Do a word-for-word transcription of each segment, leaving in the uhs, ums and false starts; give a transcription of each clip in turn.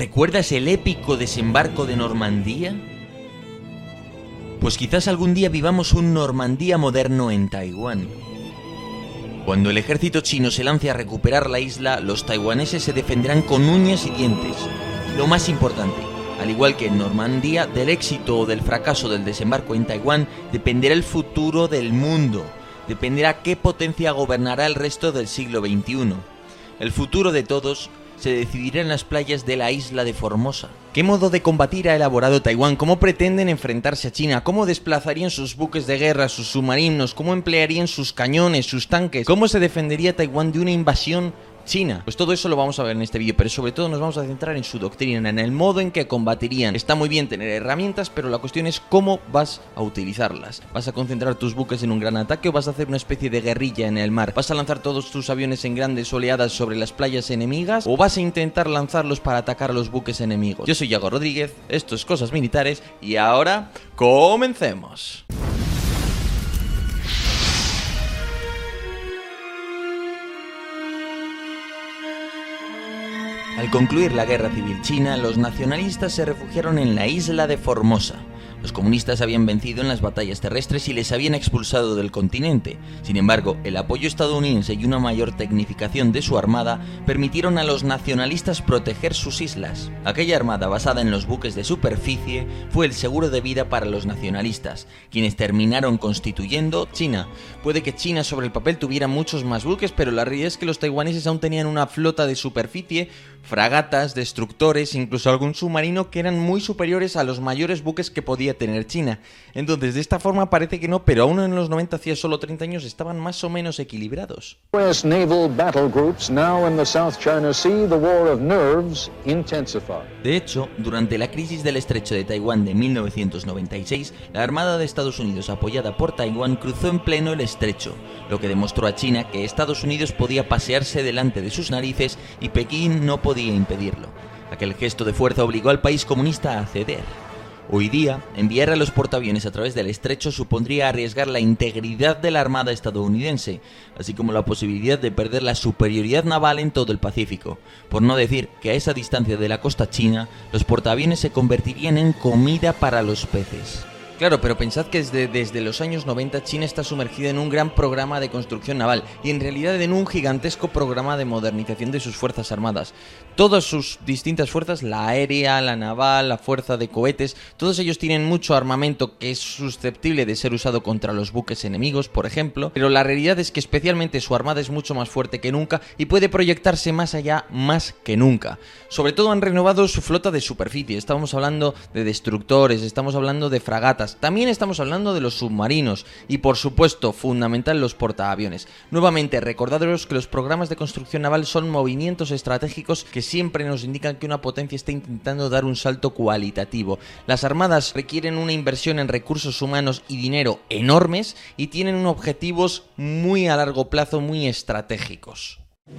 ¿Recuerdas el épico desembarco de Normandía? Pues quizás algún día vivamos un Normandía moderno en Taiwán. Cuando el ejército chino se lance a recuperar la isla, los taiwaneses se defenderán con uñas y dientes. Y lo más importante, al igual que en Normandía, del éxito o del fracaso del desembarco en Taiwán dependerá el futuro del mundo. Dependerá qué potencia gobernará el resto del siglo veintiuno. El futuro de todos se decidirá en las playas de la isla de Formosa. ¿Qué modo de combatir ha elaborado Taiwán? ¿Cómo pretenden enfrentarse a China? ¿Cómo desplazarían sus buques de guerra, sus submarinos? ¿Cómo emplearían sus cañones, sus tanques? ¿Cómo se defendería Taiwán de una invasión china? Pues todo eso lo vamos a ver en este vídeo, pero sobre todo nos vamos a centrar en su doctrina, en el modo en que combatirían. Está muy bien tener herramientas, pero la cuestión es cómo vas a utilizarlas. ¿Vas a concentrar tus buques en un gran ataque o vas a hacer una especie de guerrilla en el mar? ¿Vas a lanzar todos tus aviones en grandes oleadas sobre las playas enemigas o vas a intentar lanzarlos para atacar a los buques enemigos? Yo soy Yago Rodríguez, esto es Cosas Militares y ahora comencemos. Al concluir la Guerra Civil China, los nacionalistas se refugiaron en la isla de Formosa. Los comunistas habían vencido en las batallas terrestres y les habían expulsado del continente. Sin embargo, el apoyo estadounidense y una mayor tecnificación de su armada permitieron a los nacionalistas proteger sus islas. Aquella armada basada en los buques de superficie fue el seguro de vida para los nacionalistas, quienes terminaron constituyendo China. Puede que China sobre el papel tuviera muchos más buques, pero la realidad es que los taiwaneses aún tenían una flota de superficie, fragatas, destructores, incluso algún submarino que eran muy superiores a los mayores buques que podía tener China. Entonces, de esta forma parece que no, pero aún en los noventa, hacía solo treinta años, estaban más o menos equilibrados. De hecho, durante la crisis del estrecho de Taiwán de mil novecientos noventa y seis, la Armada de Estados Unidos, apoyada por Taiwán, cruzó en pleno el estrecho, lo que demostró a China que Estados Unidos podía pasearse delante de sus narices y Pekín no podía impedirlo. Aquel gesto de fuerza obligó al país comunista a ceder. Hoy día, enviar a los portaaviones a través del estrecho supondría arriesgar la integridad de la Armada estadounidense, así como la posibilidad de perder la superioridad naval en todo el Pacífico. Por no decir que a esa distancia de la costa china, los portaaviones se convertirían en comida para los peces. Claro, pero pensad que desde, desde los años noventa China está sumergida en un gran programa de construcción naval y en realidad en un gigantesco programa de modernización de sus fuerzas armadas. Todas sus distintas fuerzas, la aérea, la naval, la fuerza de cohetes, todos ellos tienen mucho armamento que es susceptible de ser usado contra los buques enemigos, por ejemplo, pero la realidad es que especialmente su armada es mucho más fuerte que nunca y puede proyectarse más allá más que nunca. Sobre todo han renovado su flota de superficie, estamos hablando de destructores, estamos hablando de fragatas. También estamos hablando de los submarinos y, por supuesto, fundamental, los portaaviones. Nuevamente, recordaros que los programas de construcción naval son movimientos estratégicos que siempre nos indican que una potencia está intentando dar un salto cualitativo. Las armadas requieren una inversión en recursos humanos y dinero enormes y tienen unos objetivos muy a largo plazo, muy estratégicos.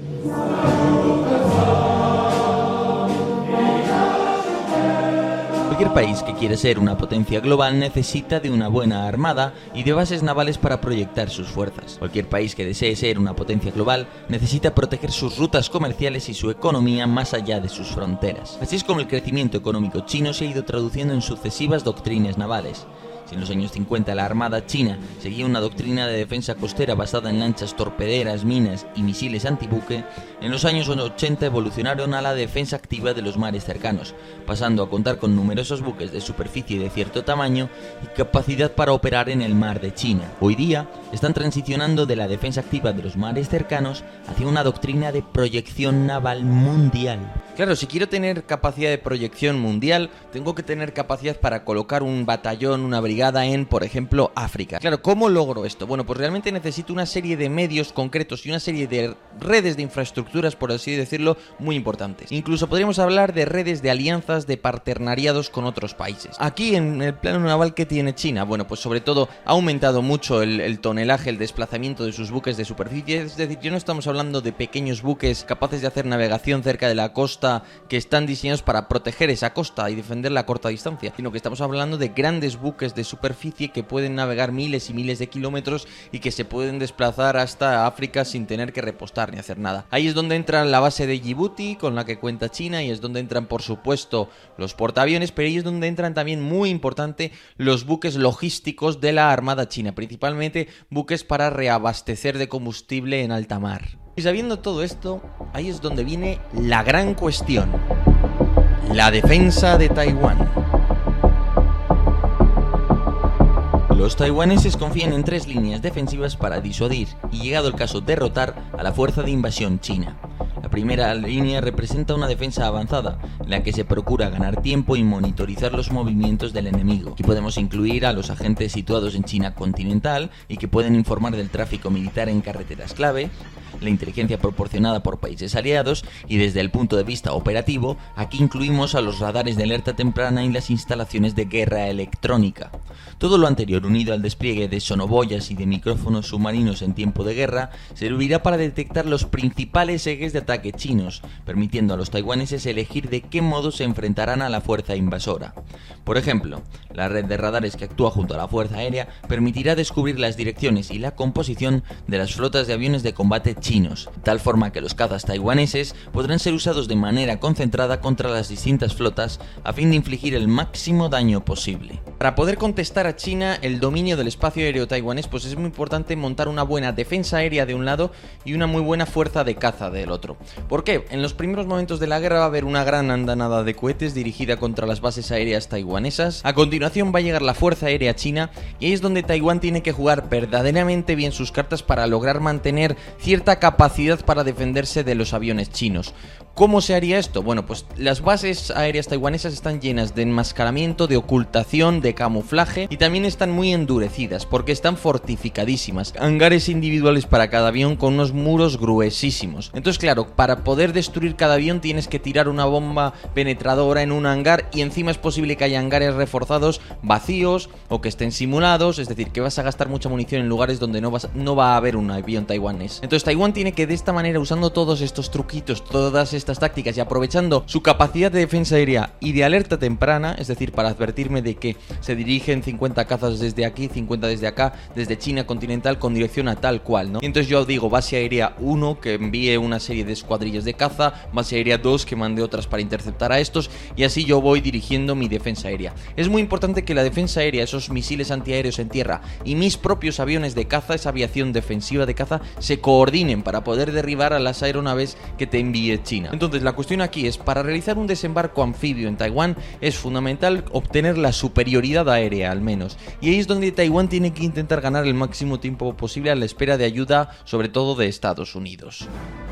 Cualquier país que quiere ser una potencia global necesita de una buena armada y de bases navales para proyectar sus fuerzas. Cualquier país que desee ser una potencia global necesita proteger sus rutas comerciales y su economía más allá de sus fronteras. Así es como el crecimiento económico chino se ha ido traduciendo en sucesivas doctrinas navales. Si en los años cincuenta la Armada china seguía una doctrina de defensa costera basada en lanchas torpederas, minas y misiles antibuque, en los años ochenta evolucionaron a la defensa activa de los mares cercanos, pasando a contar con numerosos buques de superficie de cierto tamaño y capacidad para operar en el mar de China. Hoy día están transicionando de la defensa activa de los mares cercanos hacia una doctrina de proyección naval mundial. Claro, si quiero tener capacidad de proyección mundial, tengo que tener capacidad para colocar un batallón, una brigada en, por ejemplo, África. Claro, ¿cómo logro esto? Bueno, pues realmente necesito una serie de medios concretos y una serie de redes de infraestructuras, por así decirlo, muy importantes. Incluso podríamos hablar de redes de alianzas, de partenariados con otros países. Aquí, en el plano naval, ¿qué tiene China? Bueno, pues sobre todo ha aumentado mucho el, el tonelaje, el desplazamiento de sus buques de superficie. Es decir, ya no estamos hablando de pequeños buques capaces de hacer navegación cerca de la costa costa que están diseñados para proteger esa costa y defenderla a corta distancia, sino que estamos hablando de grandes buques de superficie que pueden navegar miles y miles de kilómetros y que se pueden desplazar hasta África sin tener que repostar ni hacer nada. Ahí es donde entra la base de Djibouti, con la que cuenta China, y es donde entran, por supuesto, los portaaviones, pero ahí es donde entran también, muy importante, los buques logísticos de la Armada China, principalmente buques para reabastecer de combustible en alta mar. Y sabiendo todo esto, ahí es donde viene la gran cuestión: la defensa de Taiwán. Los taiwaneses confían en tres líneas defensivas para disuadir y, llegado el caso, derrotar a la fuerza de invasión china. La primera línea representa una defensa avanzada, en la que se procura ganar tiempo y monitorizar los movimientos del enemigo. Aquí podemos incluir a los agentes situados en China continental y que pueden informar del tráfico militar en carreteras clave, la inteligencia proporcionada por países aliados y, desde el punto de vista operativo, aquí incluimos a los radares de alerta temprana y las instalaciones de guerra electrónica. Todo lo anterior, unido al despliegue de sonoboyas y de micrófonos submarinos en tiempo de guerra, servirá para detectar los principales ejes de ataque chinos, permitiendo a los taiwaneses elegir de qué modo se enfrentarán a la fuerza invasora. Por ejemplo, la red de radares que actúa junto a la fuerza aérea permitirá descubrir las direcciones y la composición de las flotas de aviones de combate chinos, de tal forma que los cazas taiwaneses podrán ser usados de manera concentrada contra las distintas flotas a fin de infligir el máximo daño posible. Para poder contestar a China el dominio del espacio aéreo taiwanés, pues es muy importante montar una buena defensa aérea de un lado y una muy buena fuerza de caza del otro. ¿Por qué? En los primeros momentos de la guerra va a haber una gran andanada de cohetes dirigida contra las bases aéreas taiwanesas. A continuación va a llegar la fuerza aérea china, y ahí es donde Taiwán tiene que jugar verdaderamente bien sus cartas para lograr mantener cierta capacidad para defenderse de los aviones chinos. ¿Cómo se haría esto? Bueno, pues las bases aéreas taiwanesas están llenas de enmascaramiento, de ocultación, de camuflaje, y también están muy endurecidas porque están fortificadísimas. Hangares individuales para cada avión con unos muros gruesísimos. Entonces, claro, para poder destruir cada avión tienes que tirar una bomba penetradora en un hangar, y encima es posible que haya hangares reforzados vacíos o que estén simulados, es decir, que vas a gastar mucha munición en lugares donde no, vas, no va a haber un avión taiwanés. Entonces Taiwán tiene que, de esta manera, usando todos estos truquitos, todas estas estas tácticas y aprovechando su capacidad de defensa aérea y de alerta temprana, es decir, para advertirme de que se dirigen cincuenta cazas desde aquí, cincuenta desde acá, desde China continental con dirección a tal cual, ¿no? Y entonces yo digo base aérea uno que envíe una serie de escuadrillas de caza, base aérea dos que mande otras para interceptar a estos, y así yo voy dirigiendo mi defensa aérea. Es muy importante que la defensa aérea, esos misiles antiaéreos en tierra y mis propios aviones de caza, esa aviación defensiva de caza, se coordinen para poder derribar a las aeronaves que te envíe China. Entonces la cuestión aquí es, para realizar un desembarco anfibio en Taiwán es fundamental obtener la superioridad aérea al menos, y ahí es donde Taiwán tiene que intentar ganar el máximo tiempo posible a la espera de ayuda, sobre todo de Estados Unidos.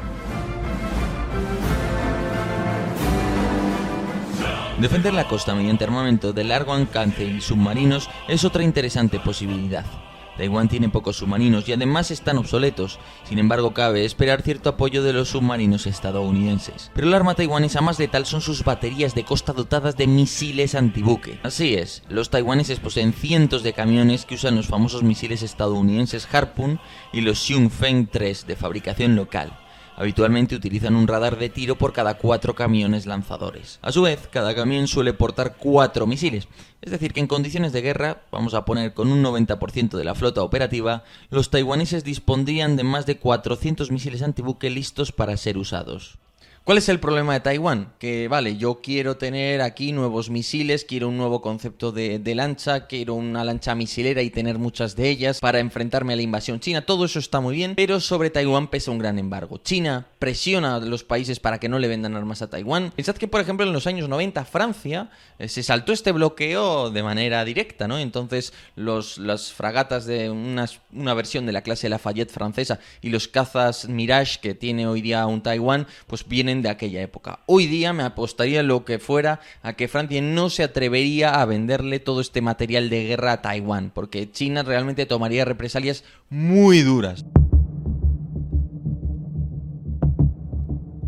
Defender la costa mediante armamento de largo alcance y submarinos es otra interesante posibilidad. Taiwán tiene pocos submarinos y además están obsoletos, sin embargo cabe esperar cierto apoyo de los submarinos estadounidenses. Pero el arma taiwanesa más letal son sus baterías de costa dotadas de misiles antibuque. Así es, los taiwaneses poseen cientos de camiones que usan los famosos misiles estadounidenses Harpoon y los Xiongfeng tres de fabricación local. Habitualmente utilizan un radar de tiro por cada cuatro camiones lanzadores. A su vez, cada camión suele portar cuatro misiles, es decir que en condiciones de guerra, vamos a poner con un noventa por ciento de la flota operativa, los taiwaneses dispondrían de más de cuatrocientos misiles antibuque listos para ser usados. ¿Cuál es el problema de Taiwán? Que vale, yo quiero tener aquí nuevos misiles, quiero un nuevo concepto de, de lancha, quiero una lancha misilera y tener muchas de ellas para enfrentarme a la invasión china. Todo eso está muy bien, pero sobre Taiwán pesa un gran embargo. China presiona a los países para que no le vendan armas a Taiwán. Pensad que, por ejemplo, en los años noventa Francia eh, se saltó este bloqueo de manera directa, ¿no? Entonces los, las fragatas de una, una versión de la clase Lafayette francesa y los cazas Mirage que tiene hoy día un Taiwán, pues vienen de aquella época. Hoy día me apostaría lo que fuera a que Francia no se atrevería a venderle todo este material de guerra a Taiwán, porque China realmente tomaría represalias muy duras. Como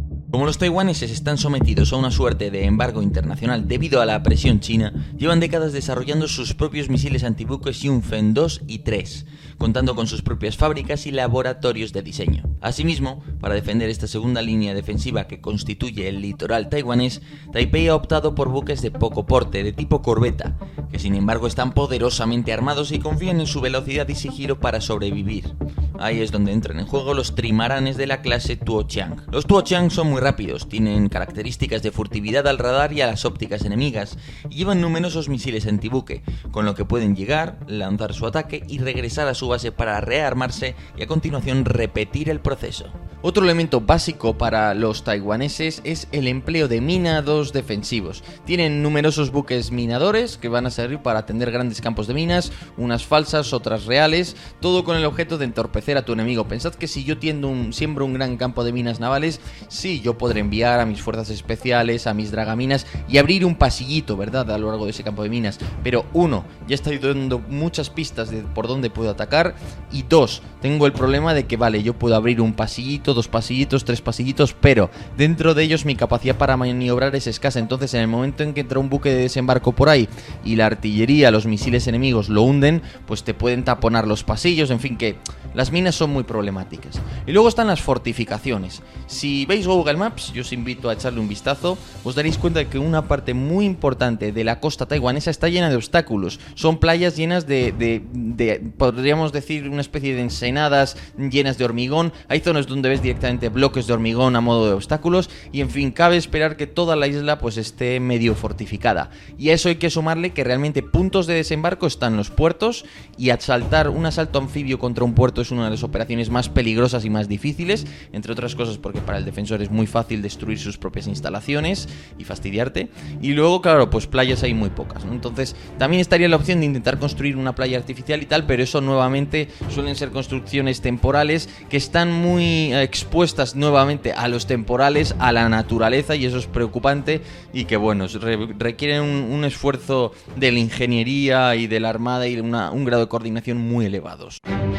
Como los taiwaneses están sometidos a una suerte de embargo internacional debido a la presión china, llevan décadas desarrollando sus propios misiles antibuques Yunfen dos y tres, contando con sus propias fábricas y laboratorios de diseño. Asimismo, para defender esta segunda línea defensiva que constituye el litoral taiwanés, Taipei ha optado por buques de poco porte, de tipo corbeta, que sin embargo están poderosamente armados y confían en su velocidad y sigilo para sobrevivir. Ahí es donde entran en juego los trimaranes de la clase Tuochang. Los Tuochang son muy rápidos, tienen características de furtividad al radar y a las ópticas enemigas, y llevan numerosos misiles antibuque, con lo que pueden llegar, lanzar su ataque y regresar a su base para rearmarse y a continuación repetir el proceso. Otro elemento básico para los taiwaneses es el empleo de minados defensivos. Tienen numerosos buques minadores que van a servir para atender grandes campos de minas, unas falsas, otras reales, todo con el objeto de entorpecer a tu enemigo. Pensad que si yo tiendo un, siembro un gran campo de minas navales, sí, yo podré enviar a mis fuerzas especiales, a mis dragaminas y abrir un pasillito, ¿verdad?, a lo largo de ese campo de minas. Pero uno, ya estoy dando muchas pistas de por dónde puedo atacar, y dos, tengo el problema de que, vale, yo puedo abrir un pasillito, dos pasillitos, tres pasillitos, pero dentro de ellos mi capacidad para maniobrar es escasa. Entonces, en el momento en que entra un buque de desembarco por ahí y la artillería, los misiles enemigos lo hunden, pues te pueden taponar los pasillos, en fin, que las minas son muy problemáticas. Y luego están las fortificaciones. Si veis Google Maps, yo os invito a echarle un vistazo, os daréis cuenta de que una parte muy importante de la costa taiwanesa está llena de obstáculos. Son playas llenas de, de, de podríamos decir, una especie de ensenadas llenas de hormigón. Hay zonas donde ves directamente bloques de hormigón a modo de obstáculos, y en fin, cabe esperar que toda la isla pues esté medio fortificada. Y a eso hay que sumarle que realmente puntos de desembarco están los puertos, y asaltar un asalto anfibio contra un puerto es una de las operaciones más peligrosas y más difíciles, entre otras cosas porque para el defensor es muy fácil destruir sus propias instalaciones y fastidiarte. Y luego, claro, pues playas hay muy pocas, ¿no? Entonces también estaría la opción de intentar construir una playa artificial y tal, pero eso nuevamente suelen ser construcciones temporales que están muy expuestas nuevamente a los temporales, a la naturaleza, y eso es preocupante, y que bueno, re- requieren un, un esfuerzo de la ingeniería y de la armada y una, un grado de coordinación muy elevados.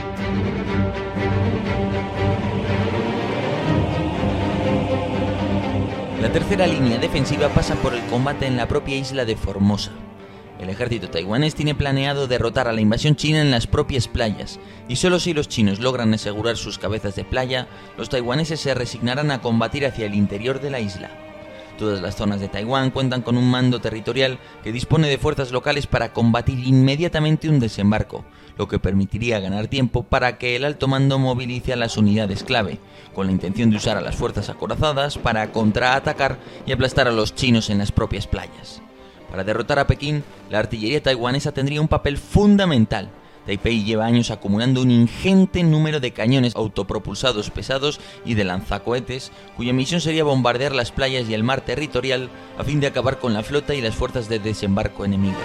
La tercera línea defensiva pasa por el combate en la propia isla de Formosa. El ejército taiwanés tiene planeado derrotar a la invasión china en las propias playas, y solo si los chinos logran asegurar sus cabezas de playa, los taiwaneses se resignarán a combatir hacia el interior de la isla. Todas las zonas de Taiwán cuentan con un mando territorial que dispone de fuerzas locales para combatir inmediatamente un desembarco, lo que permitiría ganar tiempo para que el alto mando movilice a las unidades clave, con la intención de usar a las fuerzas acorazadas para contraatacar y aplastar a los chinos en las propias playas. Para derrotar a Pekín, la artillería taiwanesa tendría un papel fundamental. Taipei lleva años acumulando un ingente número de cañones autopropulsados pesados y de lanzacohetes, cuya misión sería bombardear las playas y el mar territorial a fin de acabar con la flota y las fuerzas de desembarco enemigas.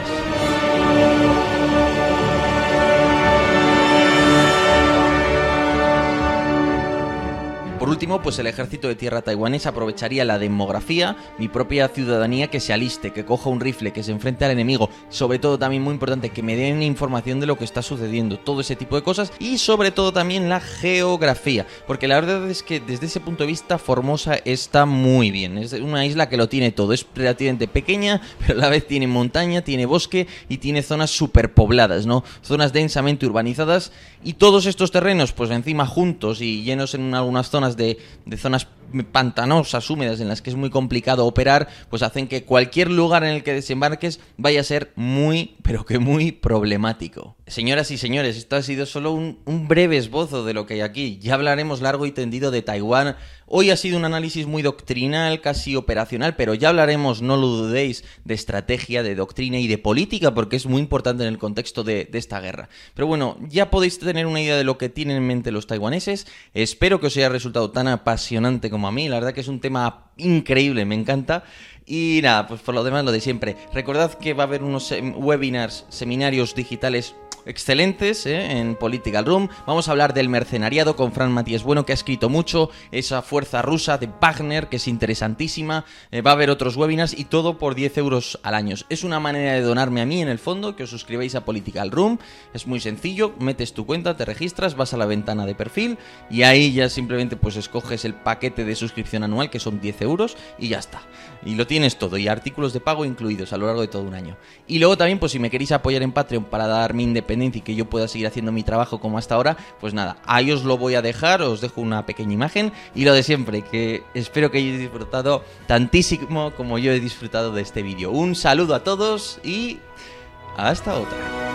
Por último, pues el ejército de tierra taiwanés aprovecharía la demografía, mi propia ciudadanía, que se aliste, que coja un rifle, que se enfrente al enemigo, sobre todo también muy importante, que me den información de lo que está sucediendo, todo ese tipo de cosas, y sobre todo también la geografía, porque la verdad es que desde ese punto de vista Formosa está muy bien, es una isla que lo tiene todo, es relativamente pequeña, pero a la vez tiene montaña, tiene bosque y tiene zonas superpobladas, ¿no? Zonas densamente urbanizadas, y todos estos terrenos, pues encima juntos y llenos en algunas zonas De, de zonas pantanosas, húmedas, en las que es muy complicado operar, pues hacen que cualquier lugar en el que desembarques vaya a ser muy, pero que muy problemático. Señoras y señores, esto ha sido solo un, un breve esbozo de lo que hay aquí. Ya hablaremos largo y tendido de Taiwán. Hoy ha sido un análisis muy doctrinal, casi operacional, pero ya hablaremos, no lo dudéis, de estrategia, de doctrina y de política, porque es muy importante en el contexto de, de esta guerra. Pero bueno, ya podéis tener una idea de lo que tienen en mente los taiwaneses. Espero que os haya resultado tan apasionante como a mí. La verdad que es un tema increíble, me encanta. Y nada, pues por lo demás lo de siempre. Recordad que va a haber unos webinars, seminarios digitales excelentes ¿eh? en Political Room. Vamos a hablar del mercenariado con Fran Matías Bueno, que ha escrito mucho, esa fuerza rusa de Wagner, que es interesantísima. Eh, va a haber otros webinars y todo por diez euros al año. Es una manera de donarme a mí en el fondo, que os suscribáis a Political Room. Es muy sencillo, metes tu cuenta, te registras, vas a la ventana de perfil y ahí ya simplemente pues escoges el paquete de suscripción anual, que son diez euros, y ya está. Y lo tienes todo, y artículos de pago incluidos a lo largo de todo un año. Y luego también, pues si me queréis apoyar en Patreon para dar mi independencia y que yo pueda seguir haciendo mi trabajo como hasta ahora, pues nada, ahí os lo voy a dejar, os dejo una pequeña imagen y lo de siempre, que espero que hayáis disfrutado tantísimo como yo he disfrutado de este vídeo. Un saludo a todos y hasta otra.